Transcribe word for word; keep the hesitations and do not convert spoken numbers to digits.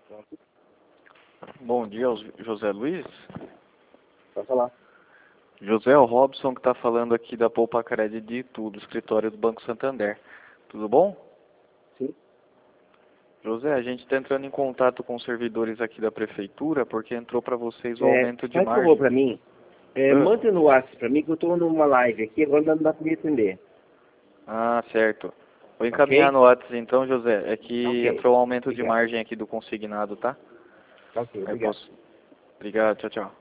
Bom dia, José Luiz. Pode falar. José, o Robson que está falando aqui da Poupa Credit de Itu, do escritório do Banco Santander. Tudo bom? Sim. José, a gente está entrando em contato com os servidores aqui da prefeitura porque entrou para vocês o É, aumento de faz margem. favor para mim. É, Ah. Manda no WhatsApp para mim que eu estou numa live aqui, agora não dá para me atender. Ah, certo. Vou encaminhar Ok? no WhatsApp então, José. É que Ok. entrou o aumento de Obrigado. margem aqui do consignado, tá? Ok, Aí obrigado. posso. Obrigado, tchau, tchau.